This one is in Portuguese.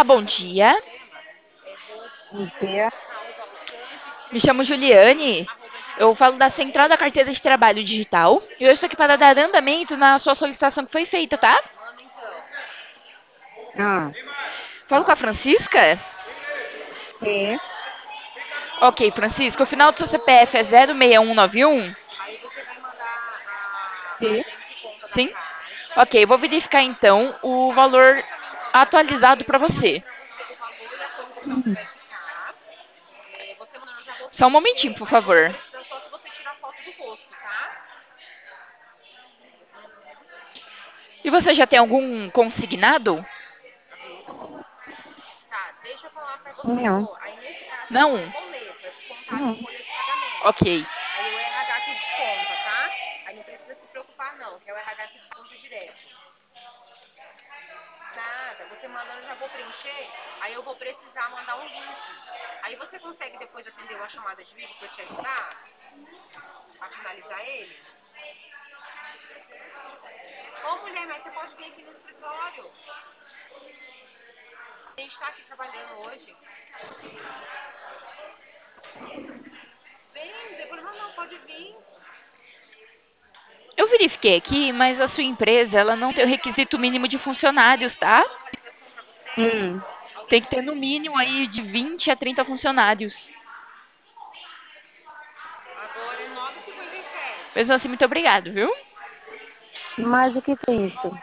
Olá, bom dia. Bom dia. Me chamo Juliane. Eu falo da Central da Carteira de Trabalho Digital e eu estou aqui para dar andamento na sua solicitação que foi feita, tá? Ah, Falo com a Francisca? é, Ok, Francisca, o final do seu CPF é 06191? é. Sim? Ok, eu vou verificar então o valor atualizado para você. Hum, Só um momentinho, por favor. E você já tem algum consignado? não, Não? não. Ok. Eu verifiquei aqui, mas a sua empresa, ela não tem o requisito mínimo de funcionários, tá? Hum, Tem que ter no mínimo aí de 20 a 30 funcionários. Mesmo assim, muito obrigado, viu? mas o que tem isso?